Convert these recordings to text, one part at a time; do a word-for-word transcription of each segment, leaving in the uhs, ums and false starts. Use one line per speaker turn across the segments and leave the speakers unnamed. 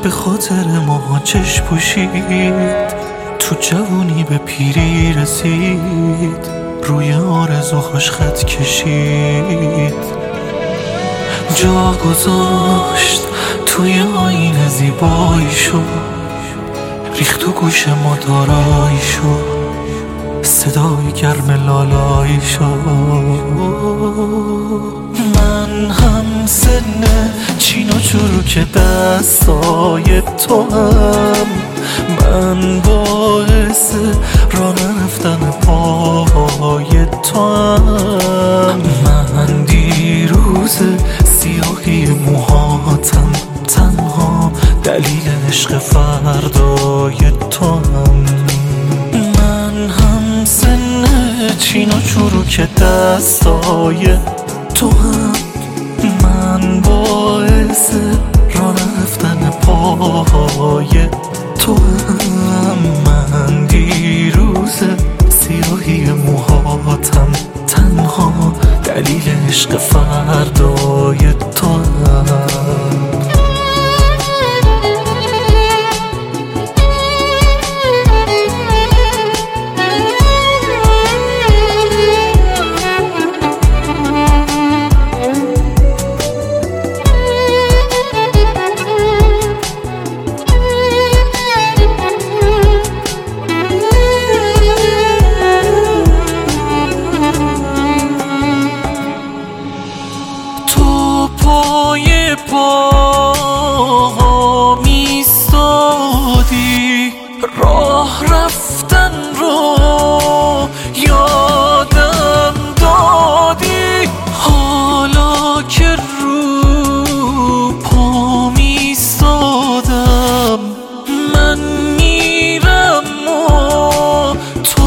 به خاطر ماها چشم پوشید، تو جوونی به پیری رسید، روی آرزوهاش خط کشید، جا گذاشت توی آینه زیباییشو، ریخت تو گوش ما داراییشو، صدای گرم لالاییشو. من هم سن چین و چروک دستای تو هم، من باعث راه نرفتن پای تو هم، من دیروز سیاهی موهاتم، تنها دلیل عشق فردای تو هم. من هم سن چین و چروک دستای تو هم، من باعث راه رفتن پای تو هم، من دیروز سیاهی موهاتم، تنها دلیل عشق فردای تو هم. پای پا میستادی، راه رفتن رو یادم دادی، حالا که رو پا میستادم، من میرم و تو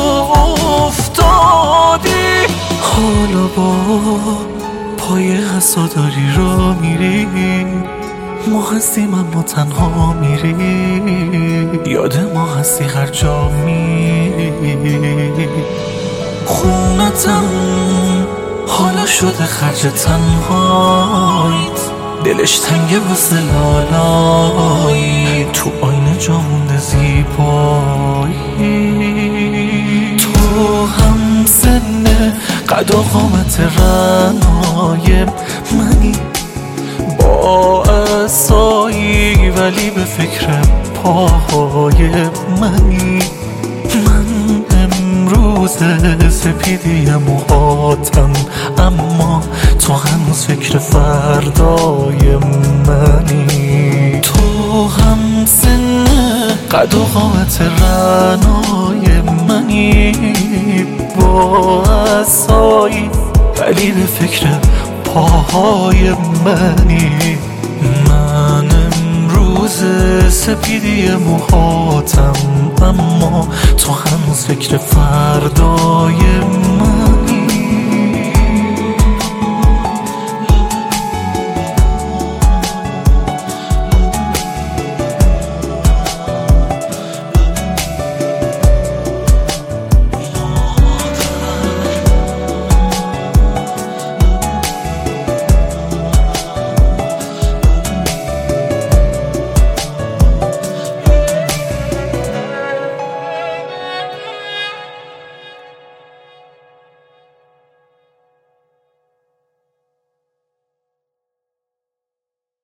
افتادی، حالا با پای حساداری را میری، ما هستیم اما تنها میری، یاد ما هستی هر جا میری. خونتم حالا شده خرج تنهایت، دلش تنگه واسه لالایی، تو آینه جا مونده زیبایی. تو هم سن قد و قامت رنای منی، با عصایی ولی به فکر پاهای منی، من امروز سپیدی موهاتم، اما تو هنوز فکر فردای منی. تو هم سن قد و قامت رنای منی، با عصایی ولی به فکر پاهای منی، من امروز سپیدی موهاتم، اما تو هنوز فکر فردای من.